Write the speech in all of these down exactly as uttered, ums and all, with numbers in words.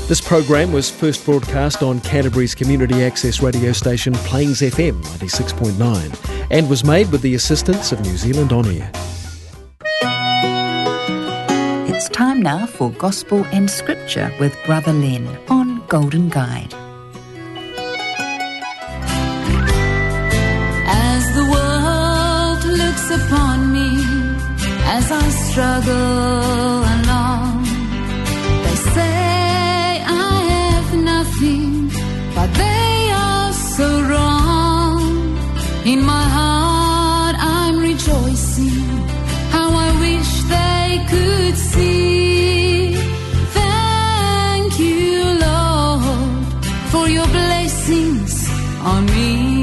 This program was first broadcast on Canterbury's community access radio station Plains F M ninety-six point nine and was made with the assistance of New Zealand On Air. It's time now for Gospel and Scripture with Brother Len on Golden Guide. As the world looks upon me, as I struggle along, they say I have nothing, but they are so wrong. In my heart I'm rejoicing, how I wish they could see. Thank you, Lord, for your blessings on me.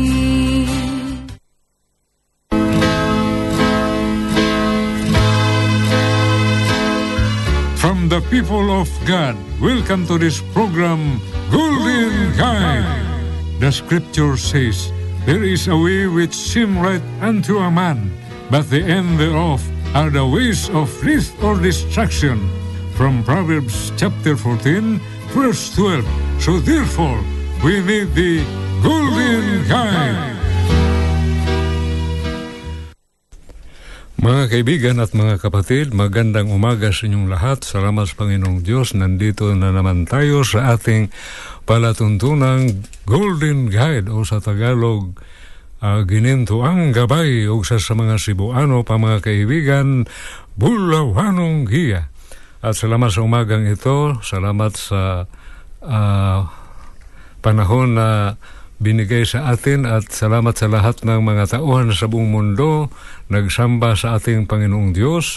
From the people of God, welcome to this program, Golden Guide. The scripture says, there is a way which seems right unto a man, but the end thereof are the ways of death or destruction. From Proverbs chapter fourteen, verse twelve. So therefore, we need the Golden Guide. Mga kaibigan at mga kapatid, magandang umaga sa inyong lahat. Salamat sa Panginoong Diyos. Nandito na naman tayo sa ating palatuntunang Golden Guide o sa Tagalog, uh, ginintuang gabay o sa, sa mga Cebuano pa mga kaibigan, Bulawanong Giya. At salamat sa umagang ito. Salamat sa uh, panahon na binigay sa atin at salamat sa lahat ng mga tauhan sa buong mundo nagsamba sa ating Panginoong Diyos.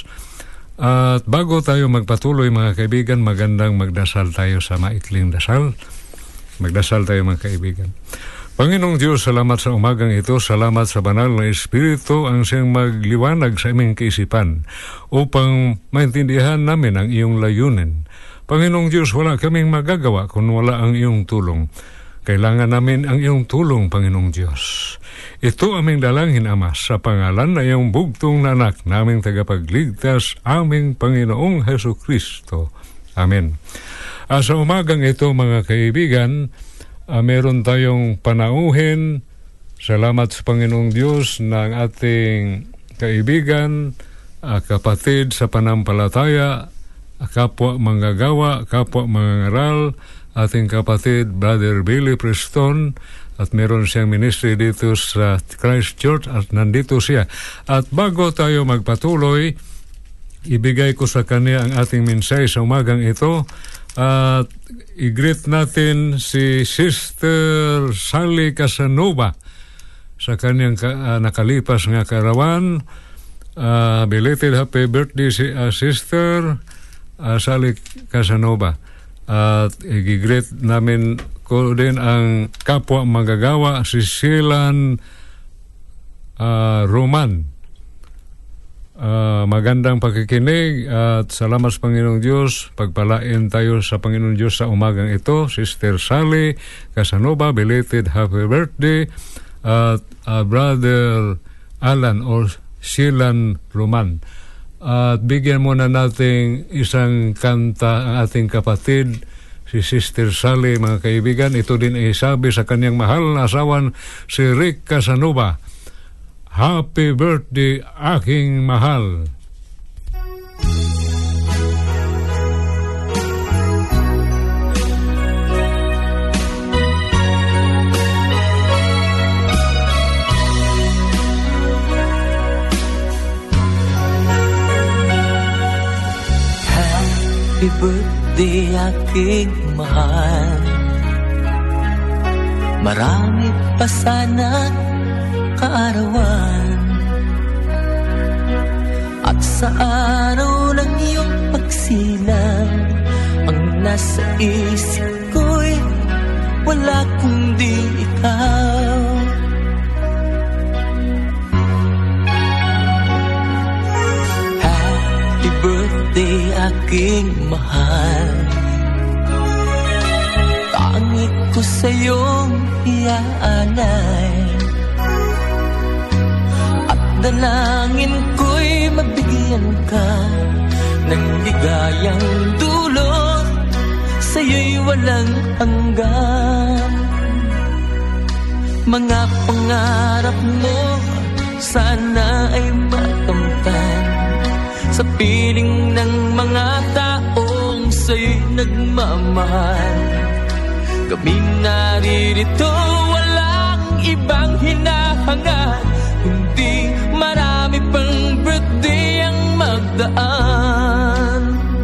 At bago tayo magpatuloy mga kaibigan, magandang magdasal tayo sa maikling dasal. Magdasal tayo mga kaibigan. Panginoong Diyos, salamat sa umagang ito, salamat sa banal na Espiritu ang siyang magliwanag sa aming kaisipan upang maintindihan namin ang iyong layunin. Panginoong Diyos, wala kaming magagawa kung wala ang iyong tulong. Kailangan namin ang iyong tulong, Panginoong Diyos. Ito aming dalangin, Ama, sa pangalan na iyong bugtong na anak, naming tagapagligtas, aming Panginoong Jesucristo. Amen. Uh, sa umagang ito, mga kaibigan, uh, meron tayong panauhin. Salamat sa Panginoong Diyos ng ating kaibigan, uh, kapatid sa panampalataya, kapwa manggagawa, kapwa mangangaral, ating kapatid, Brother Billy Preston, at meron siyang ministry dito sa Christ Church at nandito siya. At bago tayo magpatuloy, ibigay ko sa kanya ang ating mensahe sa umagang ito at i-greet natin si Sister Sally Casanova sa kanyang ka, uh, nakalipas nga karawan. Uh, belated happy birthday si uh, Sister uh, Sally Casanova. At i-greet namin ko din ang kapwa magagawa si Silan uh, Roman. Uh, magandang pakikinig at salamat sa Panginoong Diyos. Pagpalain tayo sa Panginoong Diyos sa umagang ito. Sister Sally Casanova, belated happy birthday. At uh, Brother Alan or Silan Roman. At bigyan muna nating isang kanta ang ating kapatid, si Sister Sally, mga kaibigan. Ito din ay sabi sa kanyang mahal na asawan, si Rick Casanova. Happy birthday, aking mahal. Happy birthday, aking mahal. Marami pa sana kaarawan. At sa araw ng iyong pagsilang, ang nasa isip ko'y wala kundi ikaw. Happy birthday, aking mahal. Tangi ko sa'yong iaalay, at dalangin ko'y mabigyan ka ng ligayang dulot sa'yo'y walang hanggan. Mga pangarap mo sana ay makamtan sa piling ng mga taong sa'yo'y nagmamahal. Kami naririto, walang ibang hinahangad, kundi marami pang birthday ang magdaan.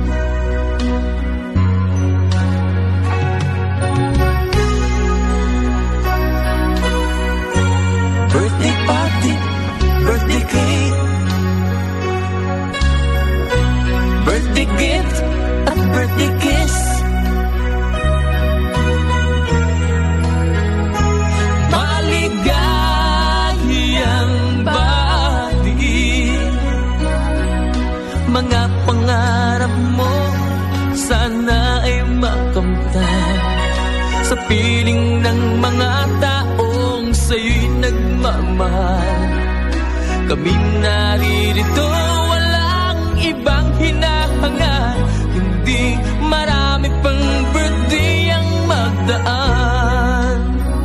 Birthday party, birthday cake, birthday gift at birthday kiss. Maligayang bati, mga pangarap mo sana ay makamtan sa piling ng mga taong sa'yo'y nagmamahal. Kami naririto, walang ibang hinahangad, hindi marami pang birthday ang magdaan.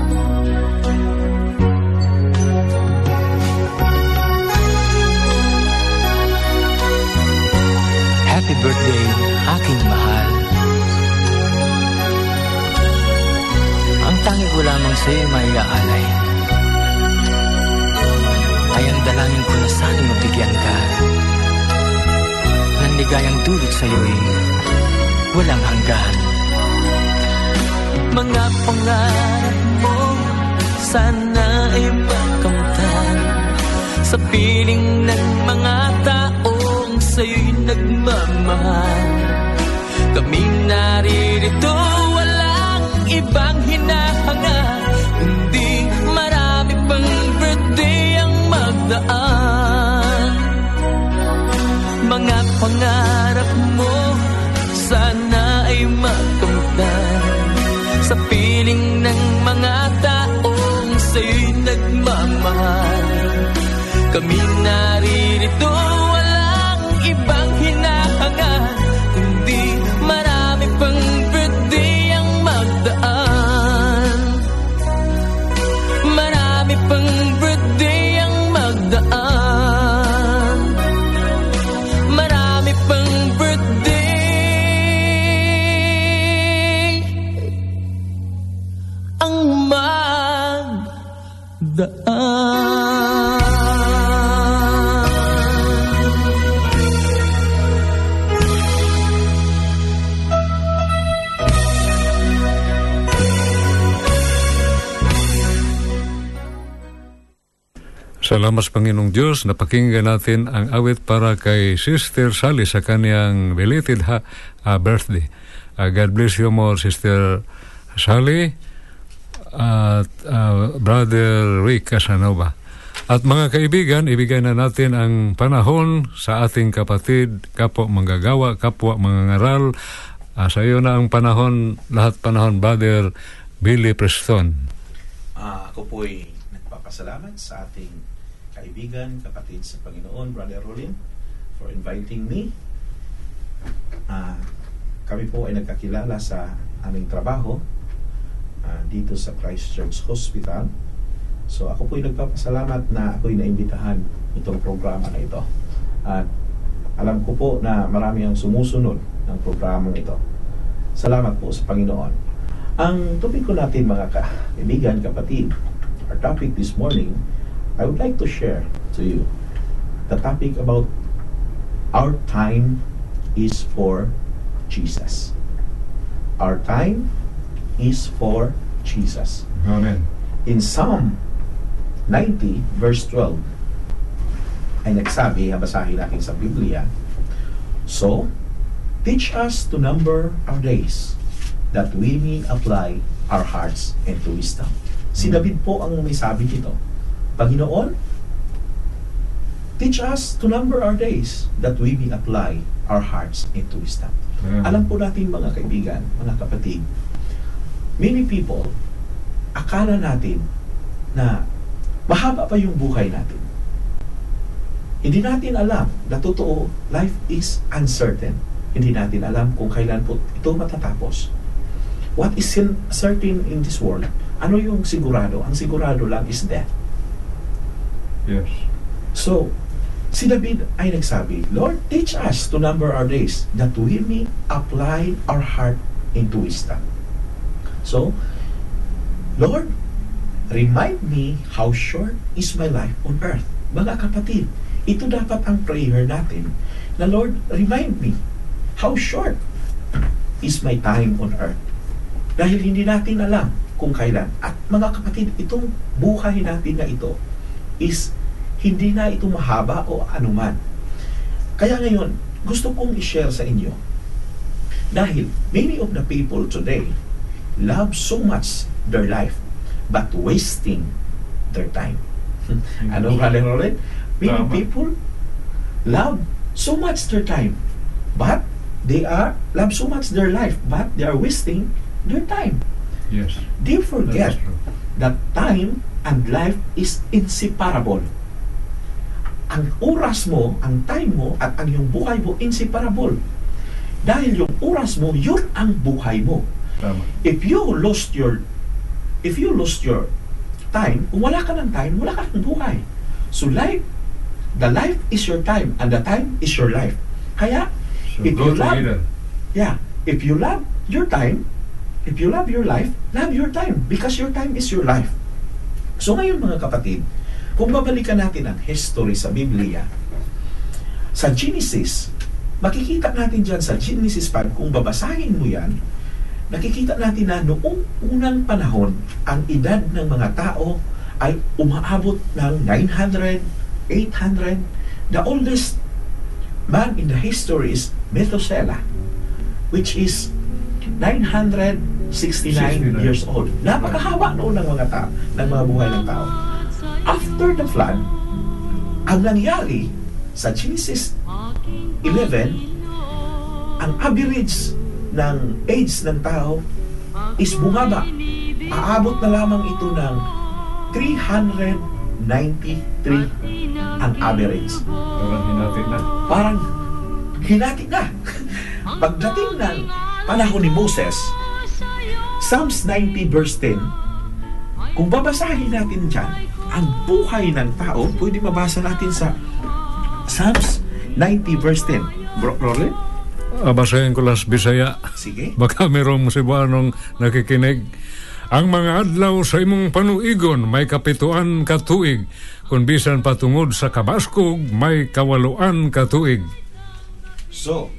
Happy birthday, aking mahal. Ang tangi ko lamang sa'yo maiaalay ay ang dalangin ko na sana'y mabigyan ka ng ligayang dulot sa'yo'y walang hanggan. Mga pangarap mo sana ay makamtan sa piling ng mga taong sa'yo'y nagmamahal. Kami naririto, walang ibang hinahangad, hindi marami pang birthday ang magdaan. Mga pangarap mo sana ay makamtan sa piling ng mga taong sa'yo'y nagmamahal. Kami naririto, walang ibang hinahangad, hindi marami pang birthday ang magdaan. Marami pang birthday ang magdaan. Marami pang birthday ang magdaan. Salamat Panginoong Diyos, napakinggan natin ang awit para kay Sister Sally sa kanyang belated ha, uh, birthday. Uh, God bless you more, Sister Sally at uh, Brother Rick Casanova. At mga kaibigan, ibigay na natin ang panahon sa ating kapatid, kapwa manggagawa, kapwa mangangaral. Uh, sa iyo na ang panahon, lahat panahon, Brother Billy Preston. Uh, ako po'y nagpapasalamat sa ating kaibigan, kapatid sa Panginoon, Brother Rolin, for inviting me. Uh, kami po ay nagkakilala sa aming trabaho uh, dito sa Christchurch Hospital. So ako po ay nagpapasalamat na ako ay naimbitahan itong programa na ito. At alam ko po na marami ang sumusunod ng programang ito. Salamat po sa Panginoon. Ang topiko natin mga kaibigan, kapatid, our topic this morning, I would like to share to you the topic about our time is for Jesus. Our time is for Jesus. Amen. In Psalm ninety verse twelve ay nagsabi, basahin natin sa Biblia, so teach us to number our days that we may apply our hearts into wisdom. Si David po ang may sabi dito, Panginoon, teach us to number our days that we may apply our hearts into wisdom. Mm. Alam po natin mga kaibigan, mga kapatid, many people, akala natin na mahaba pa yung buhay natin. Hindi natin alam na totoo, life is uncertain. Hindi natin alam kung kailan po ito matatapos. what is certain in this world? Ano yung sigurado? Ang sigurado lang is death. Yes. So, si David ay nagsabi, Lord, teach us to number our days that we may apply our heart into wisdom. So, Lord, remind me how short is my life on earth. Mga kapatid, ito dapat ang prayer natin na Lord, remind me how short is my time on earth. Dahil hindi natin alam kung kailan. At mga kapatid, itong buhay natin na ito is hindi na ito mahaba o anuman. Kaya ngayon, gusto kong i-share sa inyo. Dahil many of the people today love so much their life but wasting their time. Ano, Brother Roland? Many Tama. people love so much their time but they are love so much their life but they are wasting their time. Yes. They forget That is true. that time and life is inseparable. Ang oras mo, ang time mo, at ang iyong buhay mo, inseparable. Dahil yung oras mo, yun ang buhay mo. Tama. If you lost your if you lost your time, kung wala ka ng time, wala ka ng buhay. So life, the life is your time and the time is your life. Kaya, So if go you love, together. yeah, if you love your time, if you love your life, love your time because your time is your life. So ngayon mga kapatid, kung babalikan natin ang history sa Biblia, sa Genesis, makikita natin dyan sa Genesis five, kung babasahin mo yan, nakikita natin na noong unang panahon, ang edad ng mga tao ay umaabot ng nine hundred, eight hundred. The oldest man in the history is Methuselah, which is nine hundred sixty-nine sixty-nine years old. Napakahaba noon ng mga tao, ng mga buhay ng tao. After the flood, ang nangyari sa Genesis eleven, ang average ng age ng tao is bumaba. Aabot na lamang ito ng three hundred ninety-three ang average. Parang hinati na. Parang hinati na. Pagdating ng panahon ni Moses, Psalms ninety verse ten, kung babasahin natin dyan, ang buhay ng tao, pwede mabasa natin sa Psalms ninety verse ten. Bro, Roland? Ah, basahin ko las Bisaya. Sige. Baka merong Cebuanong nakikinig. Ang mga adlaw sa imong panuigon may kapituan ka tuig, kung bisan patungod sa kabaskog may kawaluan ka tuig. So,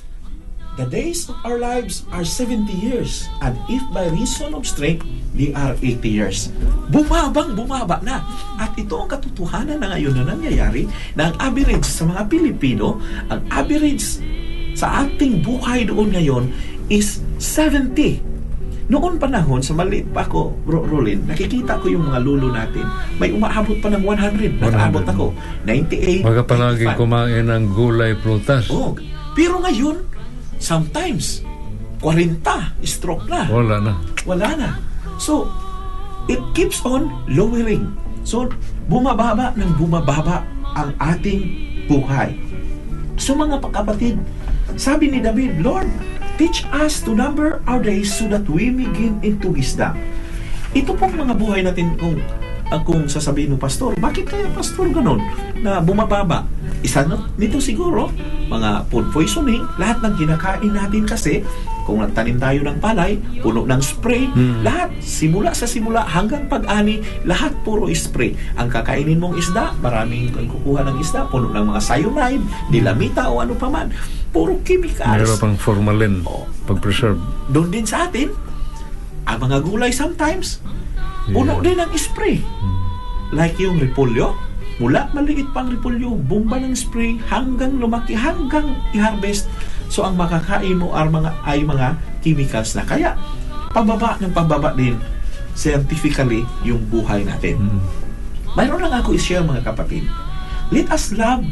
the days of our lives are seventy years, and if by reason of strength, they are eighty years. Bumabang bumaba na. At ito ang katotohanan na ngayon na nangyayari, na ang average sa mga Pilipino, ang average sa ating buhay doon ngayon is seventy. Noon panahon, sa maliit pa ako, Bro Rolin, nakikita ko yung mga lulo natin. May umaabot pa ng one hundred. Nakaabot ako. ninety-eight, Baga palagi ninety-five. kumain ng gulay prutas. Oh, pero ngayon, sometimes, forty stroke na. Wala na. Wala na. So, it keeps on lowering. So, bumababa ng bumababa ang ating buhay. So, mga kapatid, sabi ni David, Lord, teach us to number our days so that we may gain into wisdom. Ito pong mga buhay natin, kung, uh, kung sasabihin ng pastor, bakit kaya pastor ganon na bumababa? Isa no, nito siguro, mga food poisoning, lahat ng kinakain natin kasi, kung nagtanim tayo ng palay, puno ng spray, Hmm. lahat, simula sa simula hanggang pag-ani, lahat puro spray. Ang kakainin mong isda, maraming kukuha ng isda, puno ng mga cyanide, dilamita o ano pa man, puro chemicals. Meron pang formalin Oh. pag-preserve. Doon din sa atin, ang mga gulay sometimes, puno Yeah. din ng spray. Like yung repolyo, mula maliit pang repolyo, bomba ng spray, hanggang lumaki, hanggang i-harvest. So ang makakain mo ay mga, ay mga chemicals na. Kaya, pababa ng pababa din, scientifically, yung buhay natin. Mm. Mayroon lang ako i-share mga kapatid. Let us love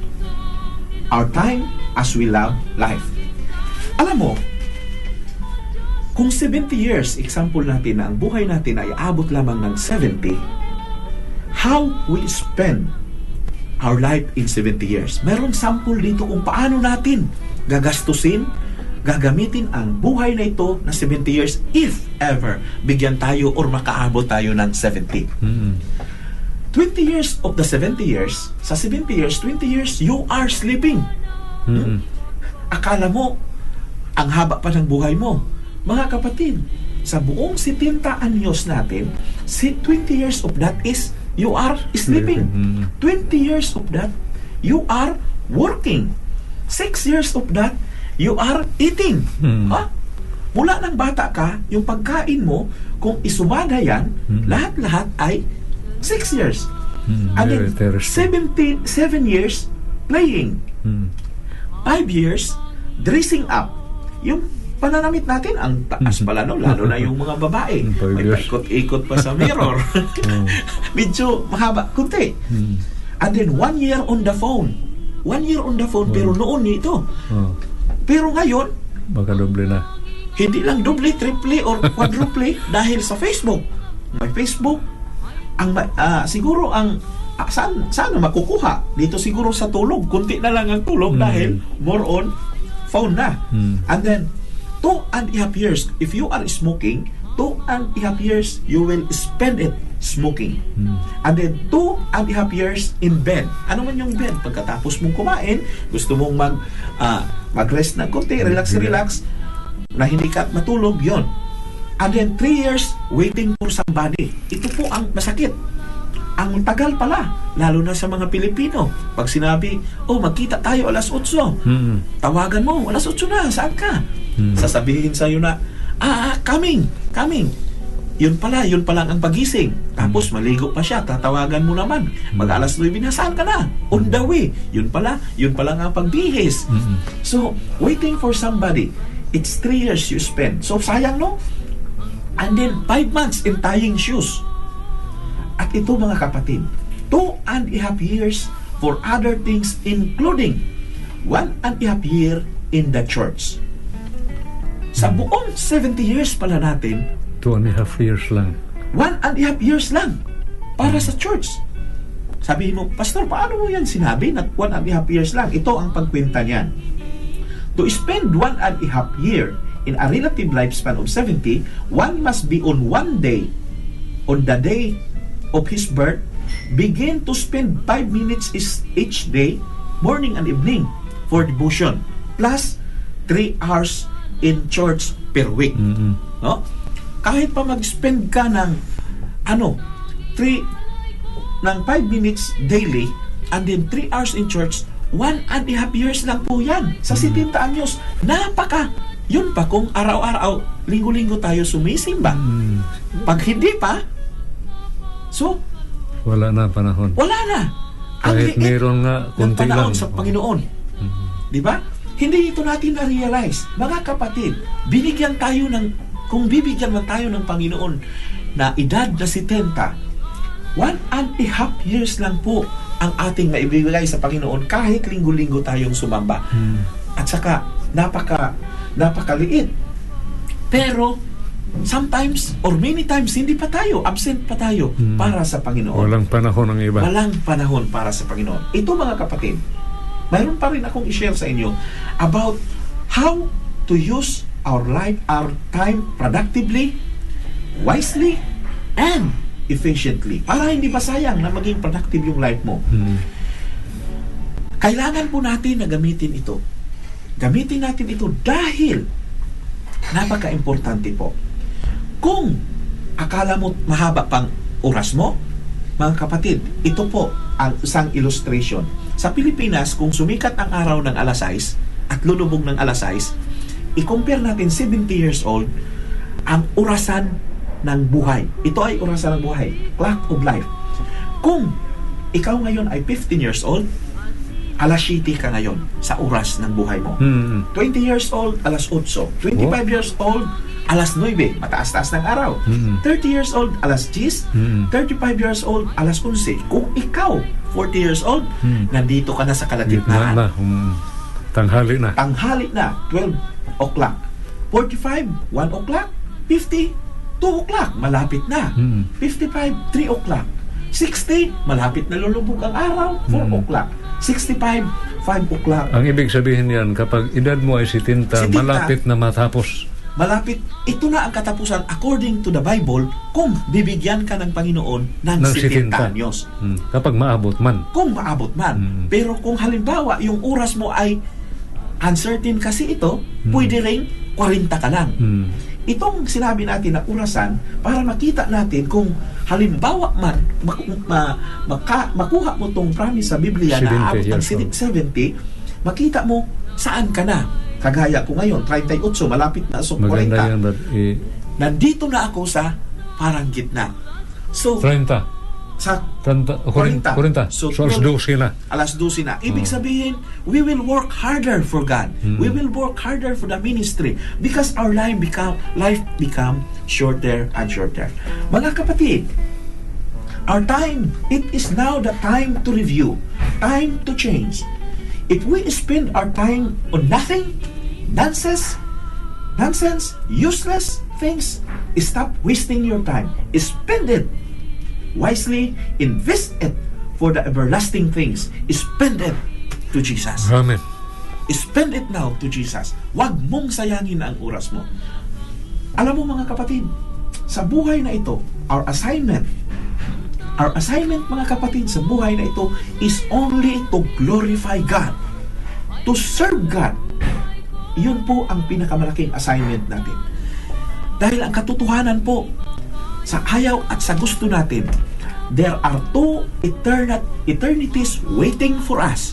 our time as we love life. Alam mo, kung seventy years, example natin na ang buhay natin ay abot lamang ng seventy, how we spend our life in seventy years. Meron sample dito kung paano natin gagastusin, gagamitin ang buhay na ito na seventy years if ever bigyan tayo or makaabot tayo ng seventy. Mm-hmm. twenty years of the seventy years, sa seventy years, twenty years, you are sleeping. Mm-hmm. Akala mo, ang haba pa ng buhay mo. Mga kapatid, sa buong seventy anyos natin, si twenty years of that is you are sleeping. Mm-hmm. twenty years of that, you are working. six years of that, you are eating. Hmm. Ha? Mula ng bata ka, yung pagkain mo, kung isumada yan, Hmm. lahat-lahat ay six years. Hmm. And Very then, interesting. seventeen, seven years playing. Hmm. five years dressing up. Yung pananamit natin, ang taas pala, no? Lalo na yung mga babae. Five May years. paikot-ikot pa sa mirror. Medyo mahaba, kunti. Hmm. And then, one year on the phone. One year on the phone, pero noon ito. Oh. Pero ngayon, Baka doble na. hindi lang doble, triple, or quadruple dahil sa Facebook. May Facebook. Ang ma- ah, siguro ang ah, saan, saan na makukuha? Dito siguro sa tulog. Kunti na lang ang tulog Hmm. dahil more on phone na. Hmm. And then, two and a half years, if you are smoking, two and a half years, you will spend it smoking. Hmm. And then, two and a half years in bed. Ano man yung bed? Pagkatapos mong kumain, gusto mong mag, ah, mag-rest ng konti, relax-relax, na hindi ka matulog, yon. And then, three years waiting for somebody. Ito po ang masakit. Ang tagal pala, lalo na sa mga Pilipino. Pag sinabi, oh, magkita tayo alas otso. Hmm. Tawagan mo, alas otso na, saan ka? Hmm. Sasabihin sa'yo na, ah, coming, coming. Yun pala, yun pa lang ang pagising. Tapos maligo pa siya, tatawagan mo naman. Mag alas nuwebe na, saan ka na? On the way. Yun pala, yun pala ang pagbihis. Mm-hmm. So, waiting for somebody, it's three years you spend. So, sayang, no? And then, five months in tying shoes. At ito, mga kapatid, two and a half years for other things, including one and a half year in the church. Sa buong seventy years pala natin, Two and a half years lang. one and a half years lang para sa church. Sabihin mo, Pastor, paano mo yan sinabi na one and a half years lang? Ito ang pagkwenta niyan. To spend one and a half year in a relative lifespan of seventy, one must be on one day, on the day of his birth, begin to spend five minutes is each day, morning and evening, for devotion, plus three hours in church per week. Mm-hmm. No? Kahit pa mag-spend ka ng ano, three ng five minutes daily and then three hours in church, one and a half years lang po yan. Sa seventy anyos, napaka, yun pa kung araw-araw, linggo-linggo tayo sumisimba. Mm. Pag hindi pa, so, Wala na panahon. wala na. Ang Kahit liit meron nga, ng kunti panahon lang. sa Panginoon. Mhm. Di ba? Hindi ito natin na-realize. Mga kapatid, binigyan tayo ng, kung bibigyan man tayo ng Panginoon na edad na setenta, one and a half years lang po ang ating maibigay sa Panginoon kahit linggo-linggo tayong sumamba. Hmm. At saka, napaka, napakaliit. Pero, sometimes, or many times, hindi pa tayo, absent pa tayo Hmm. para sa Panginoon. Walang panahon ang iba. Walang panahon para sa Panginoon. Ito, mga kapatid, mayroon pa rin akong i-share sa inyo about how to use our life, our time productively, wisely, and efficiently. Para hindi ba sayang na maging productive yung life mo. Hmm. Kailangan po natin na gamitin ito. Gamitin natin ito dahil napaka-importante po. Kung akala mo mahaba pang oras mo, mga kapatid, ito po ang isang illustration. Sa Pilipinas, kung sumikat ang araw ng alas sais at lulubog ng alas sais, i-compare natin seventy years old ang orasan ng buhay. Ito ay orasan ng buhay. Clock of life. Kung ikaw ngayon ay fifteen years old, alas siyete ka ngayon sa oras ng buhay mo. Hmm. twenty years old, alas otso. twenty-five years old, alas nuwebe. Mataas-taas ng araw. Mm. thirty years old, alas diyes. Mm. thirty-five years old, alas onse. Kung ikaw, forty years old, Mm. nandito ka na sa Gitna kalagitnaan. na. Hmm. Tanghali na. Tanghali na, twelve o'clock. forty-five, one o'clock. fifty, two o'clock. Malapit na. Hmm. fifty-five, three o'clock. sixty, malapit na lulubog ang araw, four Hmm. o'clock. sixty-five, five o'clock. Ang ibig sabihin yan, kapag edad mo ay sitinta, Sitinta. malapit na matapos. Malapit, ito na ang katapusan according to the Bible kung bibigyan ka ng Panginoon ng, Ng sitinta sitinta. anyos. Hmm. Kapag maabot man. Kung maabot man. Mm. Pero kung halimbawa, yung oras mo ay uncertain kasi ito, Mm. pwede rin forty ka lang. Hmm. Itong sinabi natin na orasan para makita natin kung halimbawa man mak- ma- maka- makuha mo tong promise sa Biblia na aabot seventy ng years old. seventy, makita mo saan ka na. Kagaya ko ngayon, thirty-eight, malapit na sa Maganda forty. yan, Brad. Eh, Nandito na ako sa parang gitna. So, thirty. sa Tanta, forty. forty. So, So, alas twelve. twelve na. alas twelve na. Ibig Oh. sabihin, we will work harder for God. Mm. We will work harder for the ministry because our life become life become shorter and shorter. Mga kapatid, our time, it is now the time to review, time to change. If we spend our time on nothing, nonsense, nonsense, useless things, stop wasting your time. Spend it wisely, invest it for the everlasting things. Spend it to Jesus. Amen. Spend it now to Jesus. Huwag mong sayangin ang oras mo. Alam mo mga kapatid, sa buhay na ito, our assignment, our assignment mga kapatid sa buhay na ito is only to glorify God, to serve God. Yun po ang pinakamalaking assignment natin. Dahil ang katotohanan po, sa ayaw at sa gusto natin, there are two eternal, eternities waiting for us.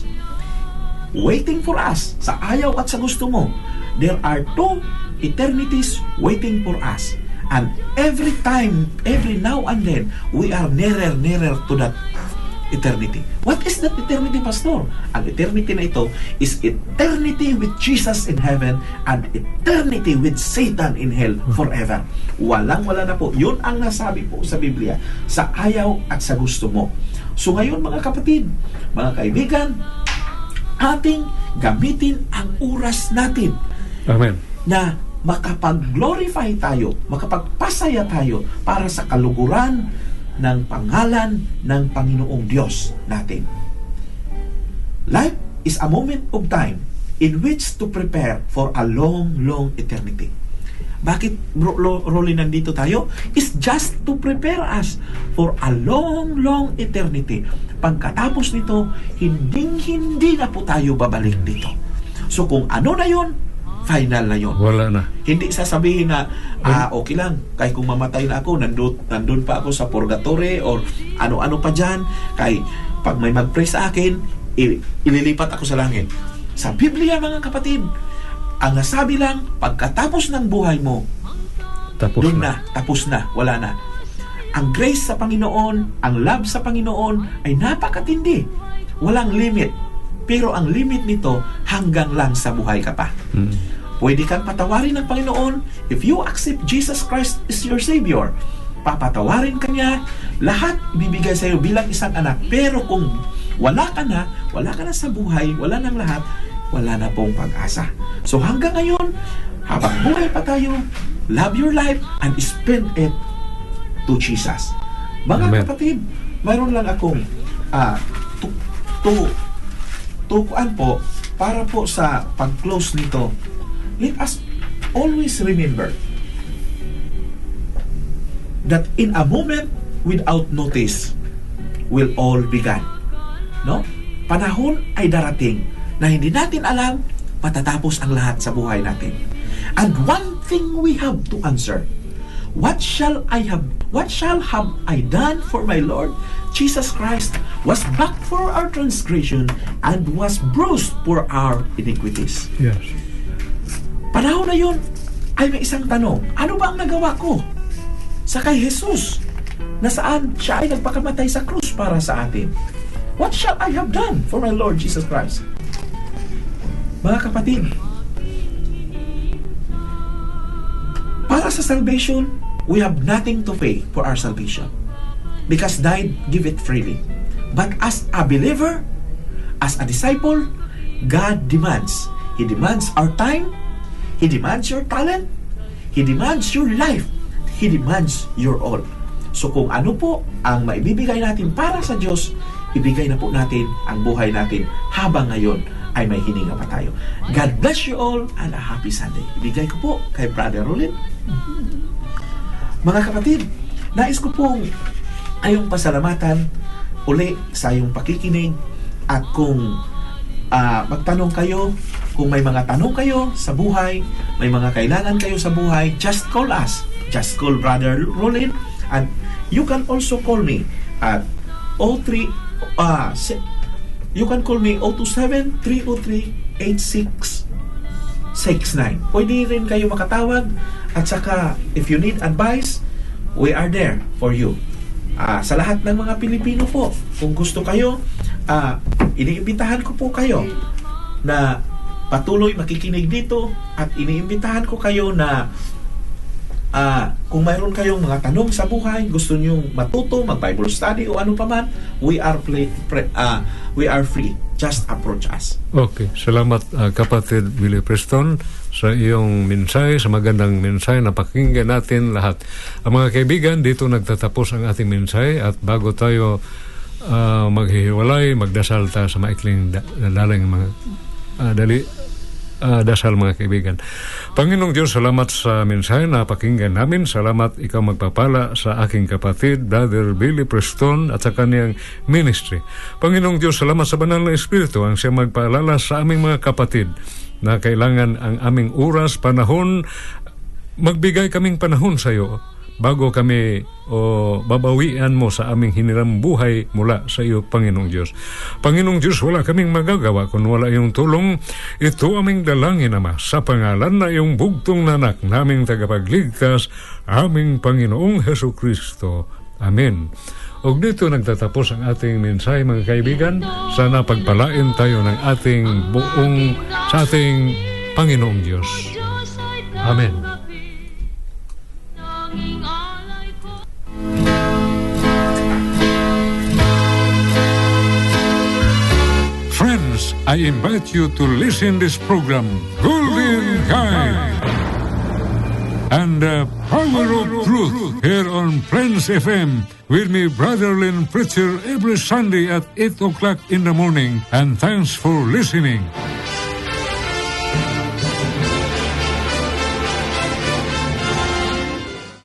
Waiting for us. Sa ayaw at sa gusto mo, there are two eternities waiting for us. And every time, every now and then, we are nearer, nearer to that eternity. What is that eternity, Pastor? Ang eternity na ito is eternity with Jesus in heaven and eternity with Satan in hell forever. Walang-wala na po. Yun ang nasabi po sa Biblia, sa ayaw at sa gusto mo. So ngayon mga kapatid, mga kaibigan, ating gamitin ang oras natin Amen. na makapag-glorify tayo, makapagpasaya tayo para sa kaluguran ng pangalan ng Panginoong Diyos natin. Life is a moment of time in which to prepare for a long, long eternity. Bakit, Rolly, nandito tayo? Is just to prepare us for a long, long eternity. Pagkatapos nito, hinding-hindi na po tayo babalik dito. So kung ano na yon, final na yon. Wala na. Hindi sasabihin na, ah, okay lang, kahit kung mamatay na ako, nandun, nandun pa ako sa purgatory or ano-ano pa dyan, kahit pag may mag-pray sa akin, i- ililipat ako sa langit. Sa Biblia, mga kapatid, ang nasabi lang, pagkatapos ng buhay mo, Tapos doon na. na, tapos na, wala na. Ang grace sa Panginoon, ang love sa Panginoon ay napakatindi. Walang limit. Pero ang limit nito, hanggang lang sa buhay ka pa. Hmm. Pwede kang patawarin ng Panginoon if you accept Jesus Christ as your Savior. Papatawarin ka niya, lahat ibibigay sa iyo bilang isang anak. Pero kung wala ka na, wala ka na sa buhay, wala nang lahat, wala na pong pag-asa. So hanggang ngayon, habang buhay pa tayo, love your life and spend it to Jesus. Mga Amen. kapatid, mayroon lang akong uh, to, to, tukuan po para po sa pag-close nito. Let us always remember that in a moment without notice will all be gone. No? Panahon ay darating na hindi natin alam, matatapos ang lahat sa buhay natin. And one thing we have to answer, what shall I have what shall have I done for my Lord? Jesus Christ was backed for our transgression and was bruised for our iniquities. Yes. Panahon na yun ay may isang tanong, ano ba ang nagawa ko sa kay Jesus na saan siya ay nagpakamatay sa krus para sa atin? What shall I have done for my Lord Jesus Christ? Mga kapatid, para sa salvation, we have nothing to pay for our salvation because died, give it freely. But as a believer, as a disciple, God demands. He demands our time. He demands your talent. He demands your life. He demands your all. So kung ano po ang maibibigay natin para sa Diyos, ibigay na po natin ang buhay natin habang ngayon ay may hininga pa tayo. God bless you all and a happy Sunday. Ibigay ko po kay Brother Rolin. Mga kapatid, nais ko pong ayong pasalamatan uli sa iyong pakikinig, at kung uh, magtanong kayo, kung may mga tanong kayo sa buhay, may mga kailangan kayo sa buhay, just call us. Just call Brother Rolin, and you can also call me at oh three uh, you can call me oh two seven, three oh three, eight six six nine. Pwede rin kayo makatawag, at saka if you need advice, we are there for you. Uh, sa lahat ng mga Pilipino po, kung gusto kayo, uh, iniimbitahan ko po kayo na patuloy makikinig dito, at iniimbitahan ko kayo na uh, kung mayroon kayong mga tanong sa buhay, gusto nyong matuto, mag-Bible study o ano pa man, we are, play, pre, uh, we are free. Just approach us. Okay. Salamat uh, kapatid Willie Preston sa iyong mensahe, sa magandang mensahe na pakinggan natin lahat. Ang mga kaibigan, dito nagtatapos ang ating mensahe, at bago tayo uh, maghihiwalay, magdasal tayo sa maikling da- dalang mga uh, dali uh, dasal mga kaibigan. Panginoong Diyos, salamat sa mensahe na pakinggan namin. Salamat ikaw magpapala sa aking kapatid Brother Billy Preston at sa kaniyang ministry. Panginoong Diyos, salamat sa banal na Espiritu ang siya magpaalala sa aming mga kapatid na kailangan ang aming oras, panahon, magbigay kaming panahon sa iyo bago kami o babawian mo sa aming hiniram buhay mula sa iyo, Panginoong Diyos. Panginoong Diyos, wala kaming magagawa kung wala iyong tulong. Ito aming dalangin, Ama, sa pangalan na iyong bugtong nanak naming tagapagligtas, aming Panginoong Hesukristo. Amen. Og dito nagtatapos ang ating mensahe, mga kaibigan. Sana pagpalain tayo ng ating buong sa ating Panginoong Diyos. Amen. Friends, I invite you to listen this program, Golden Guide, and the Power of Truth, here on Friends F M, with me, Brother Lynn Preacher, every Sunday at eight o'clock in the morning. And thanks for listening.